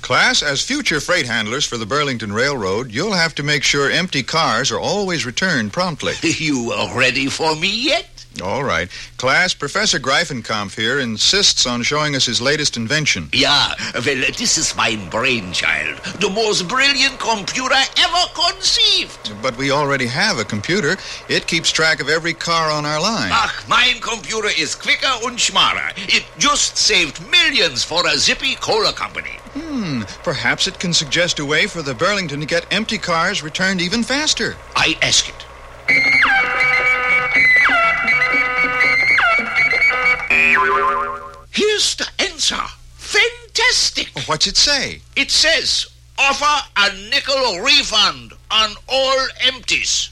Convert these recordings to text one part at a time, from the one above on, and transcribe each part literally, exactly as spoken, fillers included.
Class, as future freight handlers for the Burlington Railroad, you'll have to make sure empty cars are always returned promptly. You are ready for me yet? All right. Class, Professor Greifenkampf here insists on showing us his latest invention. Yeah, well, this is my brainchild. The most brilliant computer ever conceived. But we already have a computer. It keeps track of every car on our line. Ach, mein computer is quicker and smarter. It just saved millions for a zippy cola company. Hmm, perhaps it can suggest a way for the Burlington to get empty cars returned even faster. I ask it. Here's the answer. Fantastic. What's it say? It says, offer a nickel refund on all empties.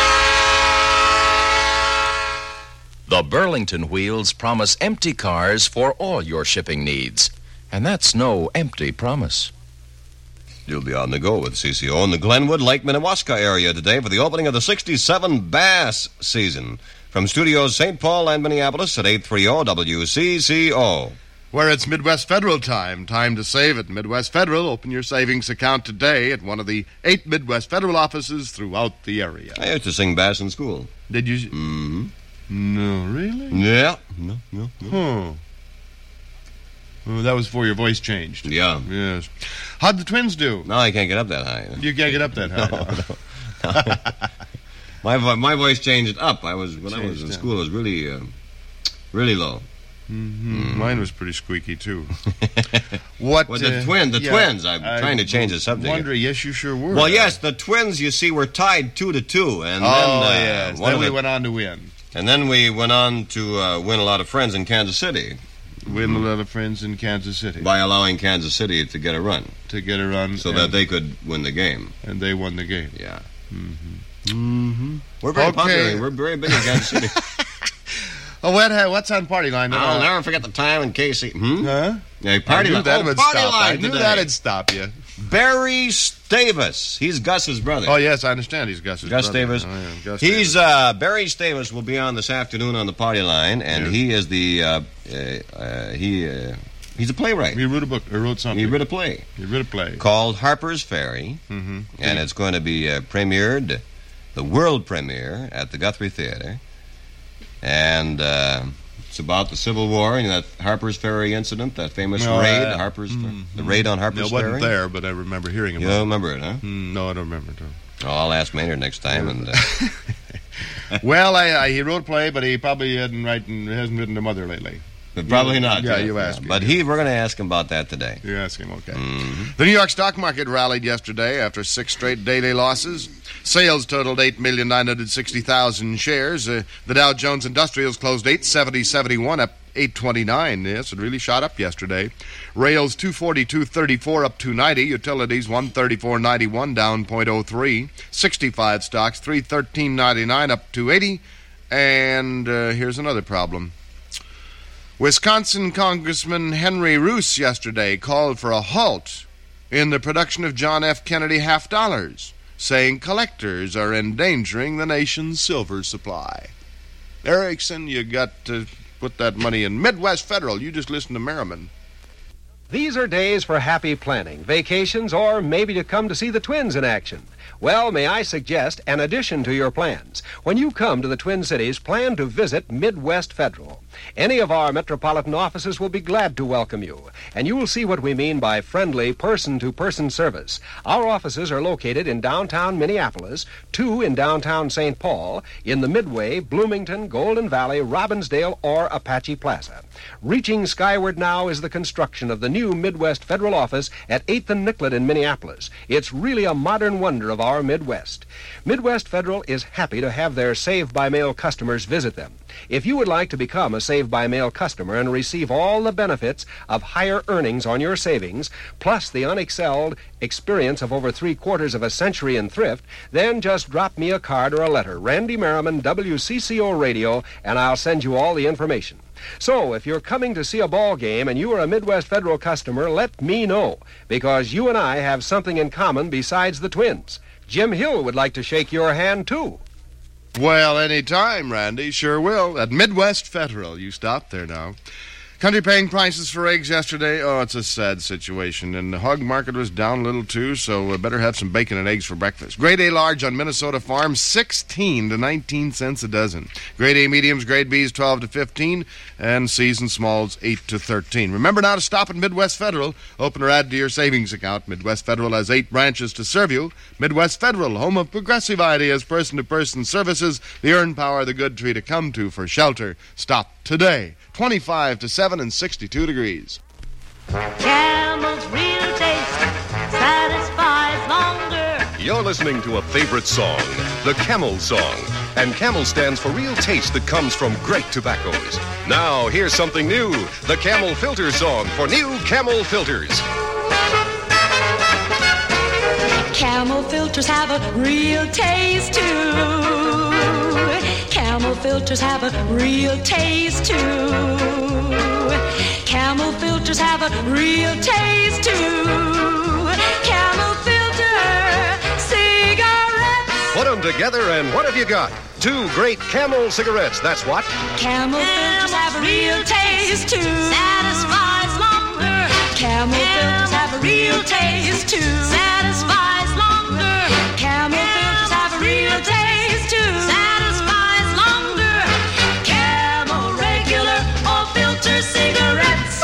The Burlington Wheels promise empty cars for all your shipping needs. And that's no empty promise. You'll be on the go with C C O in the Glenwood, Lake Minnewaska area today for the opening of the sixty-seven bass season. From studios Saint Paul and Minneapolis at eight thirty W C C O. Where it's Midwest Federal time. Time to save at Midwest Federal. Open your savings account today at one of the eight Midwest Federal offices throughout the area. I used to sing bass in school. Did you? Mm-hmm. No, really? Yeah. No, no, no. Huh. Oh, that was before your voice changed. Yeah. Yes. How'd the twins do? No, I can't get up that high. You can't get up that high. No, no. no. my vo- my voice changed up. I was when Changed I was in down. school. It was really, uh, really low. Mm-hmm. Mm. Mine was pretty squeaky too. What? Well, the uh, twin, the yeah, twins. I'm I trying to change the subject. Wonder, yes, you sure were. Well, yes, the twins. You see, were tied two to two, and Oh, then uh, yes. one Then of we the- went on to win. and then we went on to uh, win a lot of friends in Kansas City Win a lot of friends in Kansas City by allowing Kansas City to get a run, to get a run, so and, that they could win the game. and they won the game. Yeah. Mm-hmm. Mm-hmm. We're very Okay. popular. We're very big in Kansas City. Oh, what? uh, What's on party line? I'll Uh, never forget the time in K C. Hmm? Huh? Yeah, party I knew line. that oh, would party stop. line I knew today. that'd stop you. Barry Stavis. He's Gus's brother. Oh, yes, I understand. He's Gus's Gus brother. Stavis. Oh, yeah, Gus He's Stavis. uh, Barry Stavis will be on this afternoon on the party line, and Yeah. he is the uh, uh, uh, he uh, he's a playwright. He wrote a book, or wrote something. He wrote a play He wrote a play. called Harper's Ferry, Mm-hmm. and it's going to be uh, premiered, the world premiere at the Guthrie Theater, and uh, it's about the Civil War and that Harper's Ferry incident, that famous Oh, raid, yeah. Harper's Mhm. the raid on I Harper's wasn't Ferry. there, but I remember hearing You about don't remember it, huh? it. Mm, no, I don't remember it. Oh, I'll ask Maynard next time. And uh, Well, I, I, he wrote a play, but he probably hadn't, written, hasn't written to Mother lately. but probably not. Yeah, you asked me. But he, we're going to ask him about that today. You ask him, okay. Mhm. The New York stock market rallied yesterday after six straight daily losses. Sales totaled eight million nine hundred sixty thousand shares. Uh, the Dow Jones Industrials closed eight seventy seventy-one, up eight twenty-nine. Yes, it really shot up yesterday. Rails two forty-two thirty-four, up two ninety. Utilities one thirty-four ninety-one, down point oh three. sixty-five stocks three thirteen ninety-nine, up two eighty. And uh, here's another problem. Wisconsin Congressman Henry Roos yesterday called for a halt in the production of John F. Kennedy half dollars, saying collectors are endangering the nation's silver supply. Erickson, you got to put that money in Midwest Federal. You just listen to Merriman. These are days for happy planning, vacations, or maybe to come to see the Twins in action. Well, may I suggest an addition to your plans? When you come to the Twin Cities, plan to visit Midwest Federal. Any of our metropolitan offices will be glad to welcome you, and you will see what we mean by friendly person-to-person service. Our offices are located in downtown Minneapolis, two in downtown Saint Paul, in the Midway, Bloomington, Golden Valley, Robbinsdale, or Apache Plaza. Reaching skyward now is the construction of the new Midwest Federal office at eighth and Nicollet in Minneapolis. It's really a modern wonder of our Midwest. Midwest Federal is happy to have their Save-by-Mail customers visit them. If you would like to become a Save-by-Mail customer and receive all the benefits of higher earnings on your savings, plus the unexcelled experience of over three quarters of a century in thrift, then just drop me a card or a letter, Randy Merriman, W C C O Radio, and I'll send you all the information. So, if you're coming to see a ball game and you are a Midwest Federal customer, let me know, because you and I have something in common besides the Twins. Jim Hill would like to shake your hand, too. Well, any time, Randy. Sure will. At Midwest Federal. You stop there now. Country paying prices for eggs yesterday. Oh, it's a sad situation. And the hog market was down a little, too, so we better have some bacon and eggs for breakfast. Grade A large on Minnesota farms, sixteen to nineteen cents a dozen. Grade A mediums, grade Bs, twelve to fifteen, and Cs and smalls, eight to thirteen. Remember now to stop at Midwest Federal. Open or add to your savings account. Midwest Federal has eight branches to serve you. Midwest Federal, home of progressive ideas, person-to-person services, the earned power, the good tree to come to for shelter. Stop today. twenty-five to seven and sixty-two degrees. Camel's real taste satisfies longer. You're listening to a favorite song, the Camel Song. And Camel stands for real taste that comes from great tobaccos. Now, here's something new, the Camel Filter Song for new Camel filters. Camel filters have a real taste, too. Camel filters have a real taste, too. Camel filters have a real taste, too. Camel filter cigarettes. Put them together and what have you got? Two great Camel cigarettes, that's what. Camel filters have a real taste, too. Satisfies longer. Camel filters have a real taste, too. Satisfies longer. Camel filters have a real taste, too. Satisfies longer. Camel regular or filter cigarettes.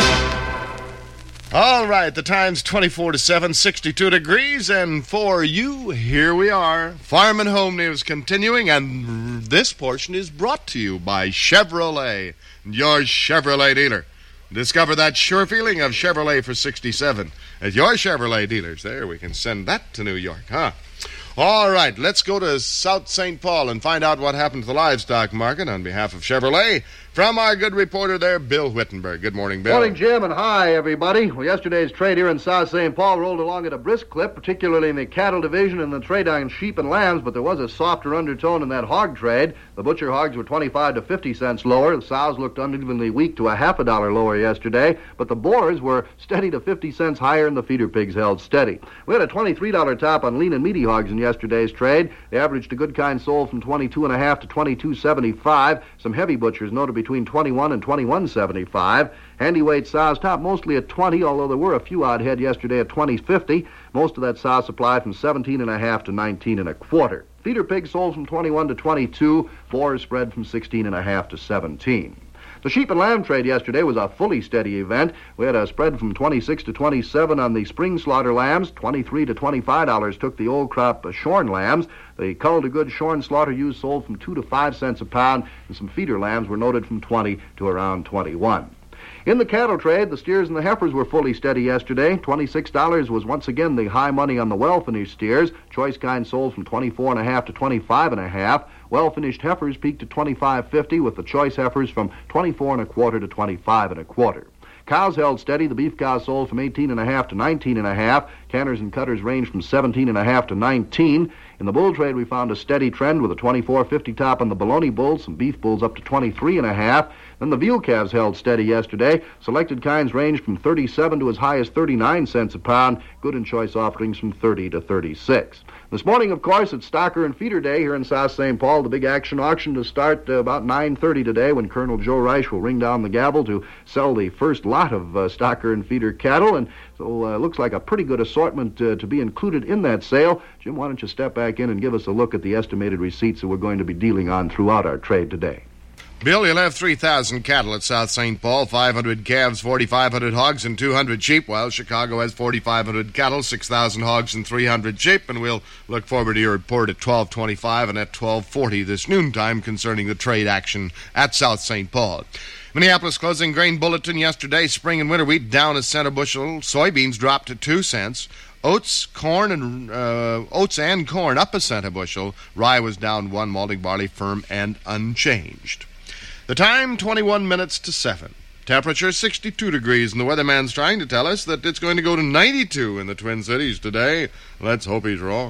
All right, the time's twenty-four to seven, sixty-two degrees, and for you, here we are. Farm and Home News continuing, and this portion is brought to you by Chevrolet, your Chevrolet dealer. Discover that sure feeling of Chevrolet for sixty-seven at your Chevrolet dealers. There, we can send that to New York, huh? All right, let's go to South Saint Paul and find out what happened to the livestock market on behalf of Chevrolet. From our good reporter there, Bill Whittenberg. Good morning, Bill. Morning, Jim, and hi, everybody. Well, yesterday's trade here in South Saint Paul rolled along at a brisk clip, particularly in the cattle division and the trade on sheep and lambs, but there was a softer undertone in that hog trade. The butcher hogs were twenty-five to fifty cents lower. The sows looked unevenly weak to a half a dollar lower yesterday, but the boars were steady to fifty cents higher, and the feeder pigs held steady. We had a twenty-three dollar top on lean and meaty hogs in yesterday's trade. The average to good kind sold from twenty-two and a half to twenty-two seventy-five. Some heavy butchers noted between twenty-one and twenty-one seventy-five. Handy weight sows top mostly at twenty, although there were a few odd head yesterday at twenty fifty. Most of that sow supply from seventeen and a half to nineteen and a quarter. Feeder pigs sold from twenty-one to twenty-two. Boars spread from sixteen and a half to seventeen. The sheep and lamb trade yesterday was a fully steady event. We had a spread from twenty-six to twenty-seven on the spring slaughter lambs. twenty-three to twenty-five dollars took the old crop uh, shorn lambs. The cull to good shorn slaughter ewes sold from two to five cents a pound, and some feeder lambs were noted from twenty to around twenty-one. In the cattle trade, the steers and the heifers were fully steady yesterday. twenty-six dollars was once again the high money on the well-finished steers. Choice kind sold from twenty-four and a half to twenty-five and a half. Well-finished heifers peaked at twenty-five fifty, with the choice heifers from twenty-four and a quarter to twenty-five and a quarter. Cows held steady. The beef cows sold from eighteen and a half to nineteen and a half. Canners and cutters ranged from seventeen and a half to nineteen. In the bull trade, we found a steady trend with a twenty-four fifty top on the bologna bulls, some beef bulls up to twenty-three and a half. Then the veal calves held steady yesterday. Selected kinds ranged from thirty-seven to as high as thirty-nine cents a pound. Good and choice offerings from thirty to thirty-six. This morning, of course, it's Stocker and Feeder Day here in South Saint Paul. The big action auction to start uh, about nine thirty today, when Colonel Joe Reich will ring down the gavel to sell the first lot of uh, Stocker and Feeder cattle. And so it uh, looks like a pretty good assortment uh, to be included in that sale. Jim, why don't you step back in and give us a look at the estimated receipts that we're going to be dealing on throughout our trade today. Bill, you'll have three thousand cattle at South Saint Paul, five hundred calves, forty-five hundred hogs, and two hundred sheep, while Chicago has forty-five hundred cattle, six thousand hogs, and three hundred sheep. And we'll look forward to your report at twelve twenty-five and at twelve forty this noontime concerning the trade action at South Saint Paul. Minneapolis closing grain bulletin yesterday. Spring and winter wheat down a cent a bushel. Soybeans dropped to two cents. Oats, corn, and uh, oats and corn up a cent a bushel. Rye was down one. Malting barley firm and unchanged. The time, twenty-one minutes to seven. Temperature, sixty-two degrees, and the weatherman's trying to tell us that it's going to go to ninety-two in the Twin Cities today. Let's hope he's wrong.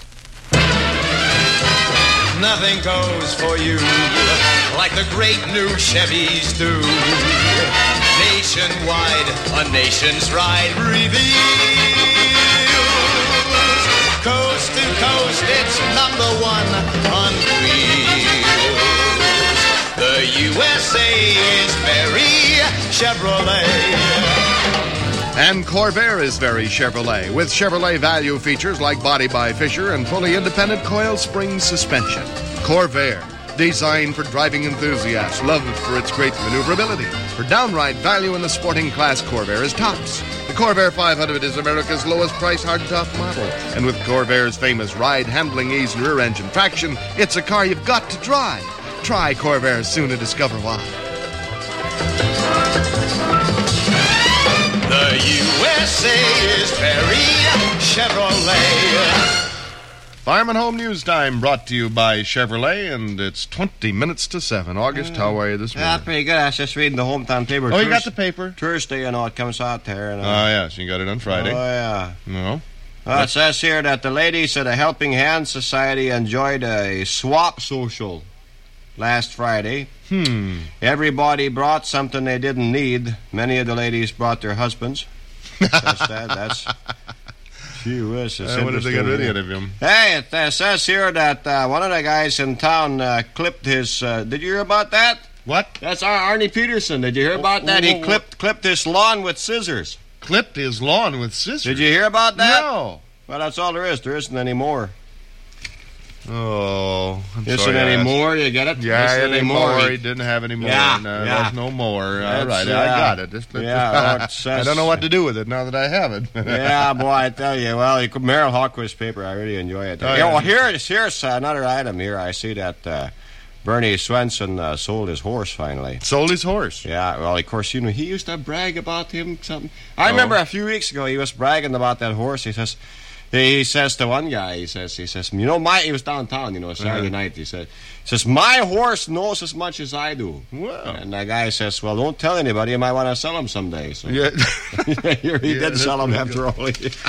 Nothing goes for you like the great new Chevys do. Nationwide, a nation's ride reveals. Coast to coast, it's number one on wheels. The U S A is very Chevrolet. And Corvair is very Chevrolet, with Chevrolet value features like Body by Fisher and fully independent coil spring suspension. Corvair, designed for driving enthusiasts, loved for its great maneuverability. For downright value in the sporting class, Corvair is tops. The Corvair five hundred is America's lowest price hardtop model. And with Corvair's famous ride, handling ease, and rear-engine traction, it's a car you've got to drive. Try Corvair soon to discover why. The U S A is very Chevrolet. Fireman Home News Time brought to you by Chevrolet, and it's twenty minutes to seven. August, how are you this morning? Yeah, pretty good. I was just reading the hometown paper. Oh, you got the paper? Thursday, you know, it comes out there. And, uh, Oh, yes, you got it on Friday. Oh, yeah. No? Well, it says here that the ladies at the Helping Hand Society enjoyed a swap social last Friday. Hmm. Everybody brought something they didn't need. Many of the ladies brought their husbands. That's that. That's... Gee whiz, it's Uh, what if they got rid of him? Hey, it uh, says here that uh, one of the guys in town uh, clipped his... Uh, did you hear about that? What? That's Ar- Arnie Peterson. Did you hear about that? He clipped clipped his lawn with scissors. Clipped his lawn with scissors? Did you hear about that? No. Well, that's all there is. There isn't any more. Oh, I'm Isn't sorry. any I asked. more? You get it? Yeah, Isn't any more. He- He didn't have any more. Yeah, no, yeah. There's no more. All That's, right, uh, I got it. Just, just, yeah, well, it says- I don't know what to do with it now that I have it. Yeah, boy, I tell you. Well, you could, Merrill Hawkins' paper, I really enjoy it. Oh, yeah, yeah. well, here it is. Here's another item here. I see that uh, Bernie Swenson uh, sold his horse finally. Sold his horse? Yeah, well, of course, you know, he used to brag about him something. I Oh. remember a few weeks ago he was bragging about that horse. He says... He says to one guy, he says, he says, you know, my, he was downtown, you know, Saturday Uh-huh. night, he said, he says, my horse knows as much as I do. Wow. And the guy says, well, don't tell anybody, you might want to sell him someday. So Yeah. here he Yeah, did sell him that's after all.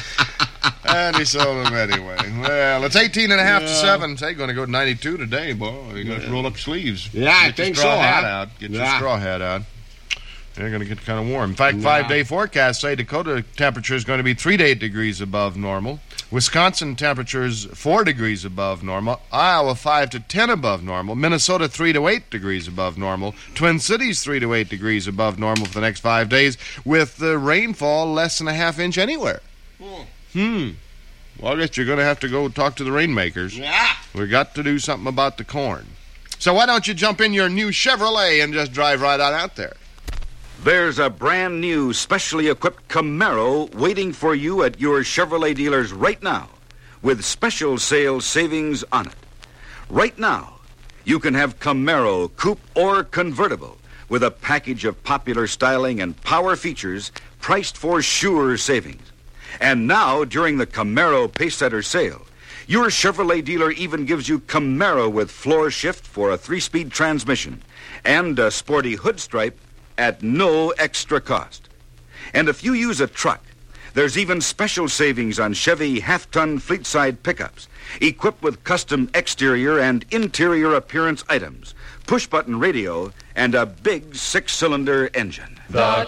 And he sold them anyway. Well, it's eighteen and a half to Yeah. seven. Say, going to go to ninety-two today, boy. You got to roll up sleeves. Yeah, I Get your think straw so, hat huh? out. Get your Yeah. straw hat out. They're going to get kind of warm. In fact, Yeah. five-day forecasts say Dakota temperature is going to be three to eight degrees above normal. Wisconsin temperatures four degrees above normal. Iowa five to ten above normal. Minnesota three to eight degrees above normal. Twin Cities three to eight degrees above normal for the next five days, with the rainfall less than a half inch anywhere. Hmm. Well, I guess you're going to have to go talk to the rainmakers. Yeah. We got to do something about the corn. So why don't you jump in your new Chevrolet and just drive right on out there? There's a brand new, specially equipped Camaro waiting for you at your Chevrolet dealers right now, with special sales savings on it. Right now, you can have Camaro coupe or convertible with a package of popular styling and power features priced for sure savings. And now, during the Camaro Pacesetter sale, your Chevrolet dealer even gives you Camaro with floor shift for a three-speed transmission and a sporty hood stripe at no extra cost. And if you use a truck, there's even special savings on Chevy half-ton fleet-side pickups, equipped with custom exterior and interior appearance items, push-button radio, and a big six-cylinder engine. The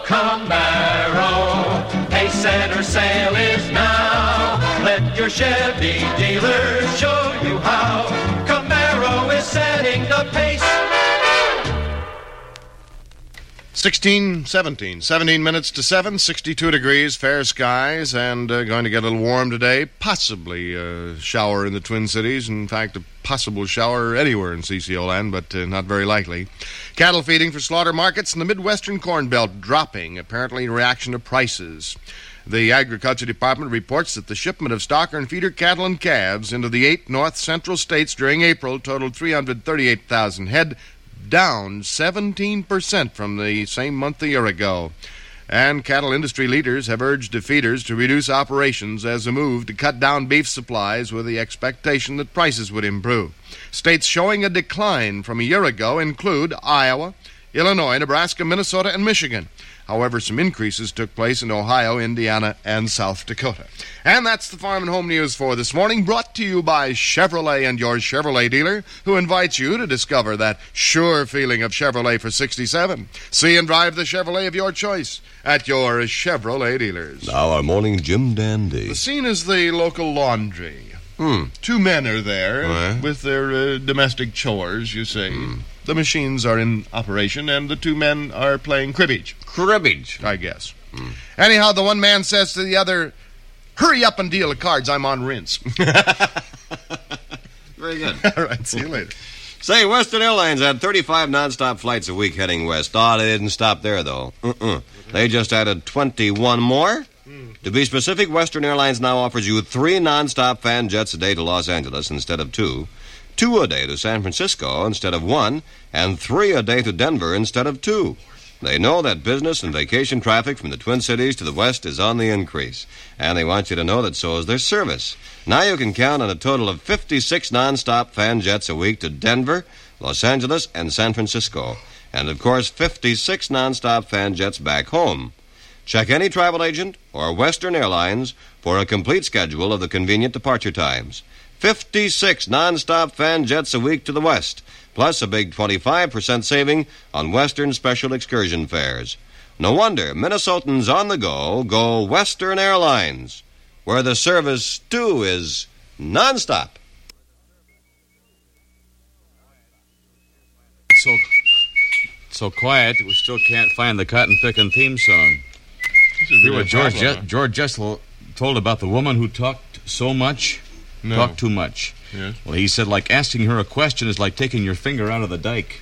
Camaro Pacesetter sale is now. Let your Chevy dealers show you how. Camaro is setting the pace. sixteen, seventeen, seventeen minutes to seven, sixty-two degrees, fair skies, and uh, going to get a little warm today. Possibly a shower in the Twin Cities. In fact, a possible shower anywhere in C C O land, but uh, not very likely. Cattle feeding for slaughter markets in the Midwestern Corn Belt dropping, apparently in reaction to prices. The Agriculture Department reports that the shipment of stocker and feeder cattle and calves into the eight north central states during April totaled three hundred thirty-eight thousand head, down seventeen percent from the same month a year ago. And cattle industry leaders have urged defeaters to reduce operations as a move to cut down beef supplies with the expectation that prices would improve. States showing a decline from a year ago include Iowa, Illinois, Nebraska, Minnesota, and Michigan. However, some increases took place in Ohio, Indiana, and South Dakota. And that's the Farm and Home News for this morning, brought to you by Chevrolet and your Chevrolet dealer, who invites you to discover that sure feeling of Chevrolet for sixty-seven. See and drive the Chevrolet of your choice at your Chevrolet dealers. Now our morning Jim Dandy. The scene is the local laundry. Hmm. Two men are there Right. with their uh, domestic chores, you see. the machines are in operation, and the two men are playing cribbage. Cribbage? I guess. Mm. Anyhow, the one man says to the other, hurry up and deal the cards, I'm on rinse. Very good. All right, see you later. Say, Western Airlines had thirty-five nonstop flights a week heading west. Oh, they didn't stop there, though. Uh-uh. They just added twenty-one more. Mm. To be specific, Western Airlines now offers you three nonstop fan jets a day to Los Angeles instead of two, two a day to San Francisco instead of one, and three a day to Denver instead of two. They know that business and vacation traffic from the Twin Cities to the west is on the increase, and they want you to know that so is their service. Now you can count on a total of fifty-six nonstop fan jets a week to Denver, Los Angeles, and San Francisco, and of course fifty-six nonstop fan jets back home. Check any travel agent or Western Airlines for a complete schedule of the convenient departure times. fifty-six nonstop fan jets a week to the west, plus a big twenty-five percent saving on Western special excursion fares. No wonder Minnesotans on the go go Western Airlines, where the service, too, is nonstop. So, so quiet that we still can't find the cotton-picking theme song. You what George, Je- George Jessel told about the woman who talked so much, no. talked too much. Yes. Well, he said, like asking her a question is like taking your finger out of the dike.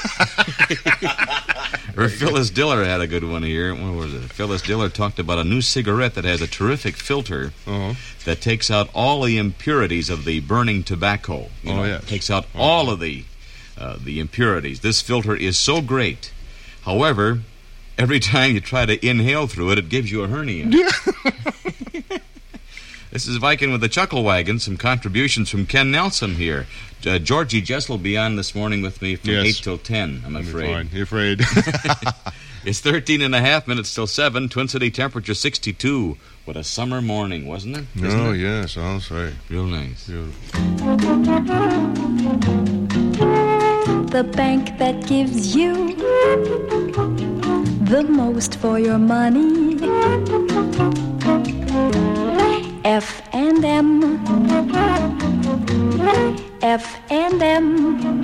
Or Phyllis Diller had a good one here. What was it? Phyllis Diller talked about a new cigarette that has a terrific filter uh-huh. that takes out all the impurities of the burning tobacco. You oh, know, yes. Takes out uh-huh. all of the uh, the impurities. This filter is so great. However, every time you try to inhale through it, it gives you a hernia. This is Viking with the Chuckle Wagon. Some contributions from Ken Nelson here. Uh, Georgie Jess will be on this morning with me from yes. eight till ten, I'm afraid. Fine. You're afraid. It's thirteen and a half minutes till seven. Twin City temperature sixty-two. What a summer morning, wasn't it? Isn't oh, it? yes, I'll say. Real nice. Beautiful. The bank that gives you the most for your money. F and M, F and M.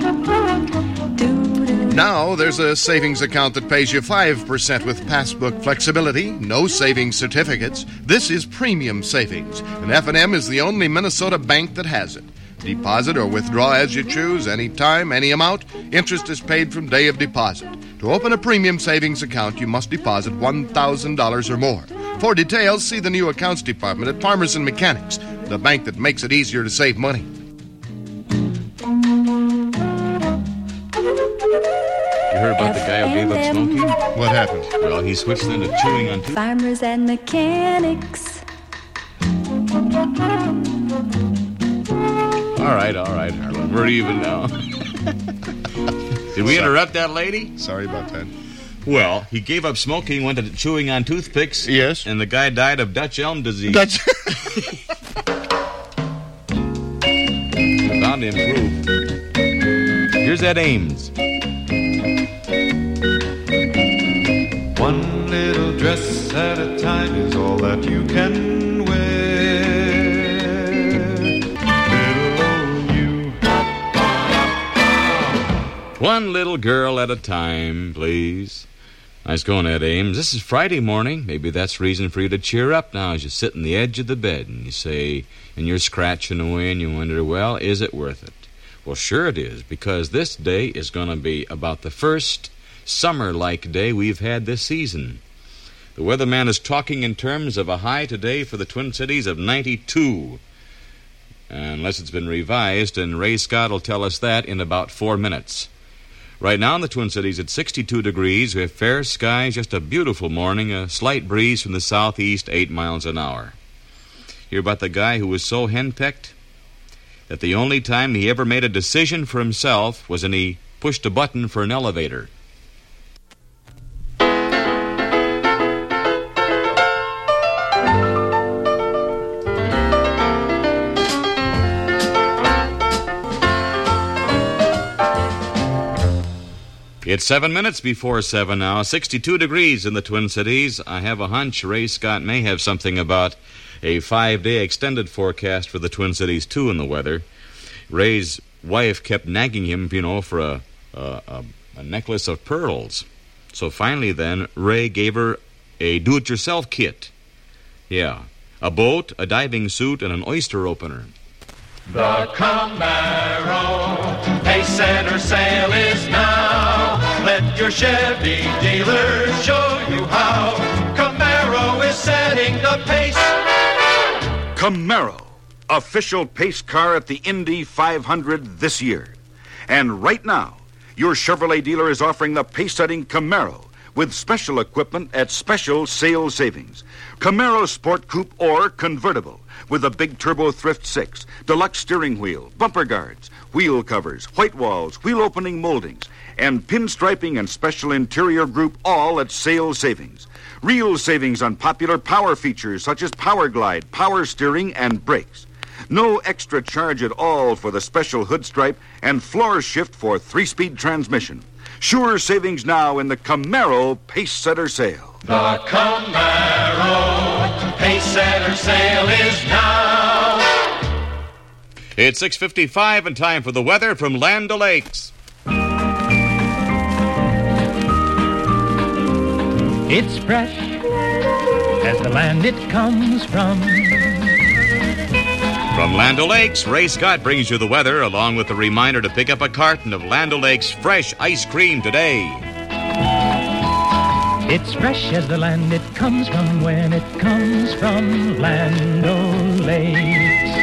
Now there's a savings account that pays you five percent with passbook flexibility, no savings certificates. This is premium savings, and F and M is the only Minnesota bank that has it. Deposit or withdraw as you choose, any time, any amount. Interest is paid from day of deposit. To open a premium savings account, you must deposit one thousand dollars or more. For details, see the new accounts department at Farmers and Mechanics, the bank that makes it easier to save money. You heard about the guy who gave up smoking? What happened? Well, he switched into chewing on tooth. Farmers and Mechanics. All right, all right, Harlan. We're even now. Did we interrupt that lady? Sorry about that. Well, he gave up smoking, went to chewing on toothpicks. Yes. And the guy died of Dutch elm disease. Dutch. Bound to improve. Here's Ed Ames. One little dress at a time is all that you can wear. Little you. One little girl at a time, please. Nice going, Ed Ames. This is Friday morning. Maybe that's reason for you to cheer up now as you sit on the edge of the bed and you say, and you're scratching away and you wonder, well, is it worth it? Well, sure it is, because this day is going to be about the first summer-like day we've had this season. The weatherman is talking in terms of a high today for the Twin Cities of ninety-two. Unless it's been revised, and Ray Scott will tell us that in about four minutes. Right now in the Twin Cities, it's sixty-two degrees. We have fair skies, just a beautiful morning, a slight breeze from the southeast, eight miles an hour. Hear about the guy who was so henpecked that the only time he ever made a decision for himself was when he pushed a button for an elevator. It's seven minutes before seven now, sixty-two degrees in the Twin Cities. I have a hunch Ray Scott may have something about a five-day extended forecast for the Twin Cities, too, in the weather. Ray's wife kept nagging him, you know, for a uh, a, a necklace of pearls. So finally, then, Ray gave her a do-it-yourself kit. Yeah, a boat, a diving suit, and an oyster opener. The Camaro pace setter sale is now. Let your Chevy dealer show you how. Camaro is setting the pace. Camaro, official pace car at the Indy five hundred this year. And right now, your Chevrolet dealer is offering the pace-setting Camaro with special equipment at special sales savings. Camaro Sport Coupe or Convertible with a big turbo Thrift six, deluxe steering wheel, bumper guards, wheel covers, white walls, wheel opening moldings, and pinstriping and special interior group, all at sales savings. Real savings on popular power features such as Power Glide, power steering, and brakes. No extra charge at all for the special hood stripe and floor shift for three-speed transmission. Sure savings now in the Camaro Pace Setter sale. The Camaro pace setter sale is now. It's six fifty-five and time for the weather from Land O'Lakes. It's fresh as the land it comes from. From Land O'Lakes, Ray Scott brings you the weather along with the reminder to pick up a carton of Land O'Lakes fresh ice cream today. It's fresh as the land it comes from when it comes from Land O'Lakes.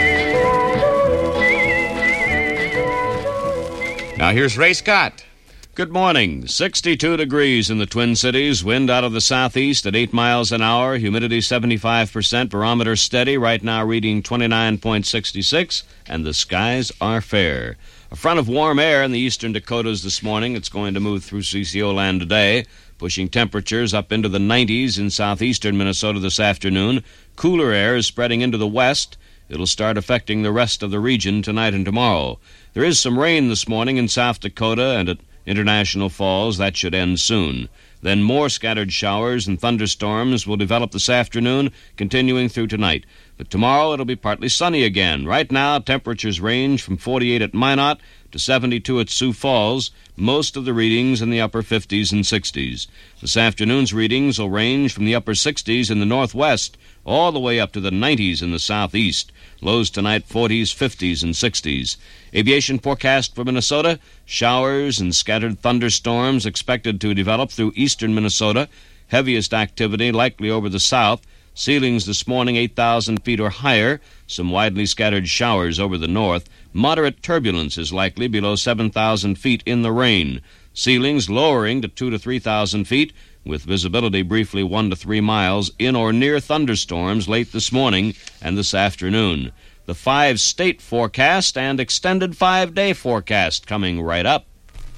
Now here's Ray Scott. Good morning. sixty-two degrees in the Twin Cities. Wind out of the southeast at eight miles an hour. Humidity seventy-five percent. Barometer steady. Right now reading twenty-nine point six six. And the skies are fair. A front of warm air in the eastern Dakotas this morning. It's going to move through C C O land today, pushing temperatures up into the nineties in southeastern Minnesota this afternoon. Cooler air is spreading into the west. It'll start affecting the rest of the region tonight and tomorrow. There is some rain this morning in South Dakota and at International Falls. That should end soon. Then more scattered showers and thunderstorms will develop this afternoon, continuing through tonight. But tomorrow it'll be partly sunny again. Right now, temperatures range from forty-eight at Minot to seventy-two at Sioux Falls, most of the readings in the upper fifties and sixties. This afternoon's readings will range from the upper sixties in the northwest all the way up to the nineties in the southeast. Lows tonight, forties, fifties, and sixties. Aviation forecast for Minnesota, showers and scattered thunderstorms expected to develop through eastern Minnesota. Heaviest activity likely over the south. Ceilings this morning eight thousand feet or higher. Some widely scattered showers over the north. Moderate turbulence is likely below seven thousand feet in the rain. Ceilings lowering to two to three thousand feet, with visibility briefly one to three miles in or near thunderstorms late this morning and this afternoon. The five-state forecast and extended five-day forecast coming right up.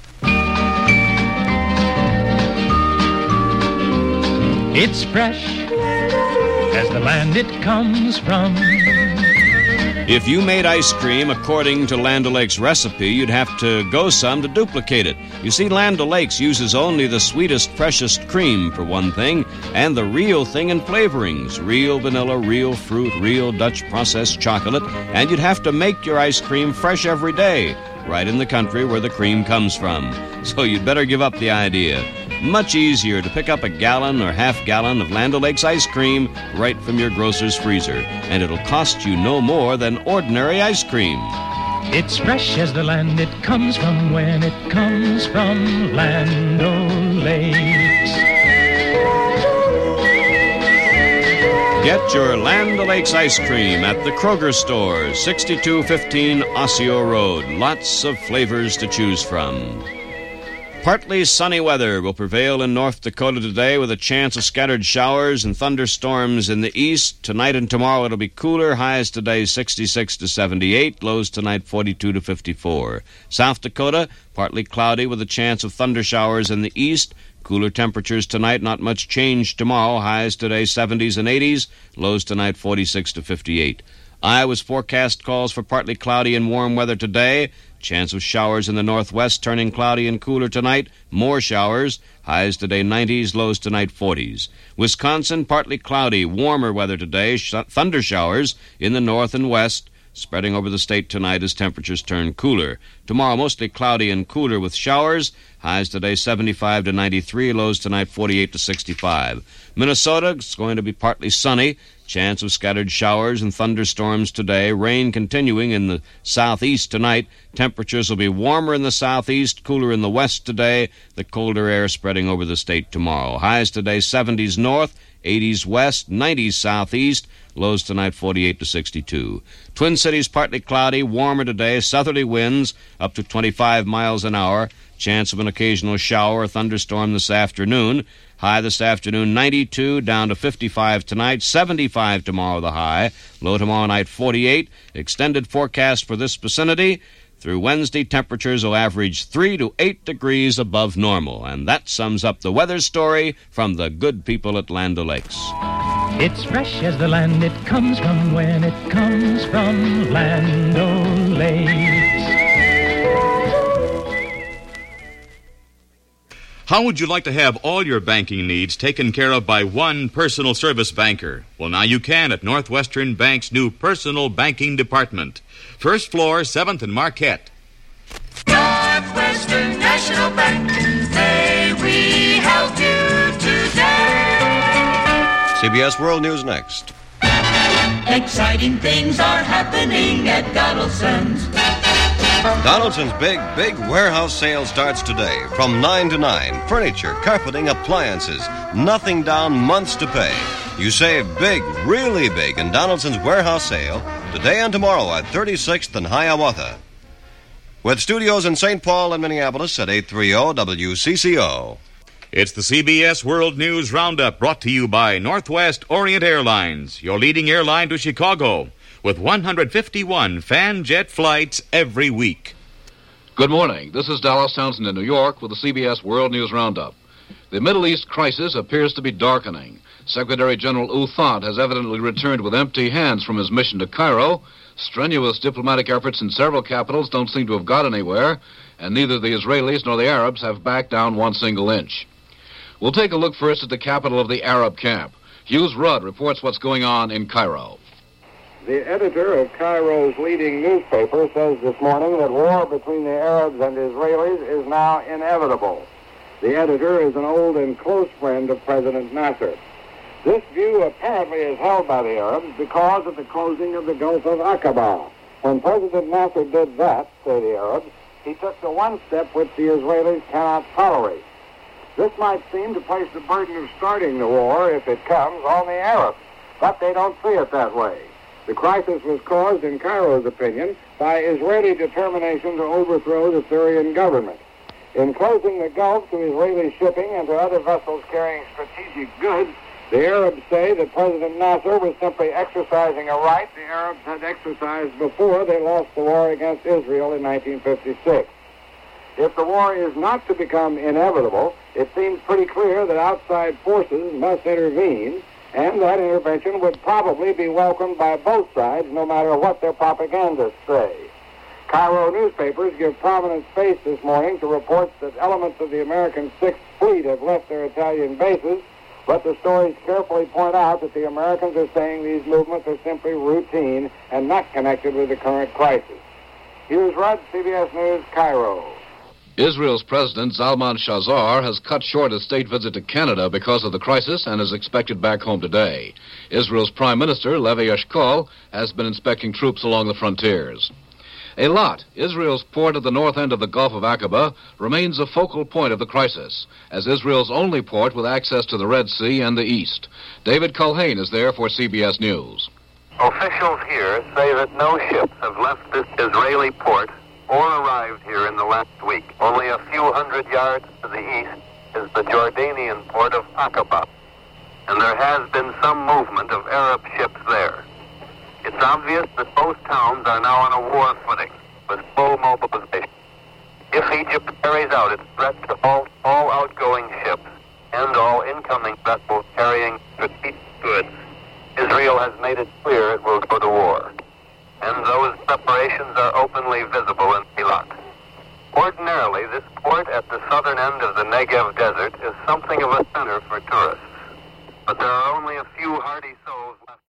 It's fresh as the land it comes from. If you made ice cream according to Land O'Lakes' recipe, you'd have to go some to duplicate it. You see, Land O'Lakes uses only the sweetest, freshest cream, for one thing, and the real thing in flavorings. Real vanilla, real fruit, real Dutch processed chocolate, and you'd have to make your ice cream fresh every day, right in the country where the cream comes from. So you'd better give up the idea. Much easier to pick up a gallon or half gallon of Land O'Lakes ice cream right from your grocer's freezer, and it'll cost you no more than ordinary ice cream. It's fresh as the land it comes from when it comes from Land O'Lakes. Get your Land O'Lakes ice cream at the Kroger store, sixty-two fifteen Osseo Road. Lots of flavors to choose from. Partly sunny weather will prevail in North Dakota today with a chance of scattered showers and thunderstorms in the east. Tonight and tomorrow it'll be cooler. Highs today sixty-six to seventy-eight. Lows tonight forty-two to fifty-four. South Dakota, partly cloudy with a chance of thunder showers in the east. Cooler temperatures tonight, not much change tomorrow. Highs today seventies and eighties. Lows tonight forty-six to fifty-eight. Iowa's forecast calls for partly cloudy and warm weather today. Chance of showers in the northwest, turning cloudy and cooler tonight. More showers. Highs today nineties, lows tonight forties. Wisconsin, partly cloudy, warmer weather today. Sh- thunder showers in the north and west. spreading over the state tonight as temperatures turn cooler. Tomorrow, mostly cloudy and cooler with showers. Highs today seventy-five to ninety-three, lows tonight forty-eight to sixty-five. Minnesota, it's going to be partly sunny. Chance of scattered showers and thunderstorms today. Rain continuing in the southeast tonight. Temperatures will be warmer in the southeast, cooler in the west today. The colder air spreading over the state tomorrow. Highs today seventies north, eighties west, nineties southeast. Lows tonight forty-eight to sixty-two. Twin Cities partly cloudy, warmer today. Southerly winds up to twenty-five miles an hour. Chance of an occasional shower or thunderstorm this afternoon. High this afternoon ninety-two, down to fifty-five tonight, seventy-five tomorrow the high. Low tomorrow night forty-eight. Extended forecast for this vicinity. Through Wednesday, temperatures will average three to eight degrees above normal. And that sums up the weather story from the good people at Land O'Lakes. It's fresh as the land it comes from when it comes from Land O'Lakes. How would you like to have all your banking needs taken care of by one personal service banker? Well, now you can at Northwestern Bank's new personal banking department. First floor, seventh and Marquette. Northwestern National Bank, may we help you today? C B S World News next. Exciting things are happening at Donaldson's. Donaldson's big, big warehouse sale starts today from nine to nine. Furniture, carpeting, appliances. Nothing down, months to pay. You save big, really big in Donaldson's warehouse sale today and tomorrow at thirty-sixth and Hiawatha. With studios in Saint Paul and Minneapolis at eight thirty W C C O. It's the C B S World News Roundup brought to you by Northwest Orient Airlines, your leading airline to Chicago, with one hundred fifty-one fan jet flights every week. Good morning. This is Dallas Townsend in New York with the C B S World News Roundup. The Middle East crisis appears to be darkening. Secretary General U Thant has evidently returned with empty hands from his mission to Cairo. Strenuous diplomatic efforts in several capitals don't seem to have got anywhere, and neither the Israelis nor the Arabs have backed down one single inch. We'll take a look first at the capital of the Arab camp. Hughes Rudd reports what's going on in Cairo. The editor of Cairo's leading newspaper says this morning that war between the Arabs and Israelis is now inevitable. The editor is an old and close friend of President Nasser. This view apparently is held by the Arabs because of the closing of the Gulf of Aqaba. When President Nasser did that, say the Arabs, he took the one step which the Israelis cannot tolerate. This might seem to place the burden of starting the war, if it comes, on the Arabs, but they don't see it that way. The crisis was caused, in Cairo's opinion, by Israeli determination to overthrow the Syrian government. In closing the Gulf to Israeli shipping and to other vessels carrying strategic goods, the Arabs say that President Nasser was simply exercising a right the Arabs had exercised before they lost the war against Israel in nineteen fifty-six. If the war is not to become inevitable, it seems pretty clear that outside forces must intervene, and that intervention would probably be welcomed by both sides, no matter what their propagandists say. Cairo newspapers give prominent space this morning to reports that elements of the American Sixth Fleet have left their Italian bases, but the stories carefully point out that the Americans are saying these movements are simply routine and not connected with the current crisis. Hughes Rudd, C B S News, Cairo. Israel's President Zalman Shazar has cut short a state visit to Canada because of the crisis and is expected back home today. Israel's Prime Minister, Levi Eshkol, has been inspecting troops along the frontiers. Eilat, Israel's port at the north end of the Gulf of Aqaba, remains a focal point of the crisis, as Israel's only port with access to the Red Sea and the east. David Culhane is there for C B S News. Officials here say that no ships have left this Israeli port or arrived here in the last week. Only a few hundred yards to the east is the Jordanian port of Aqaba, and there has been some movement of Arab ships there. It's obvious that both towns are now on a war footing with full mobilization. If Egypt carries out its threat to halt all outgoing ships and all incoming vessels carrying strategic goods, Israel has made it clear it will go to war. And those preparations are openly visible in Eilat. Ordinarily, this port at the southern end of the Negev desert is something of a center for tourists. But there are only a few hardy souls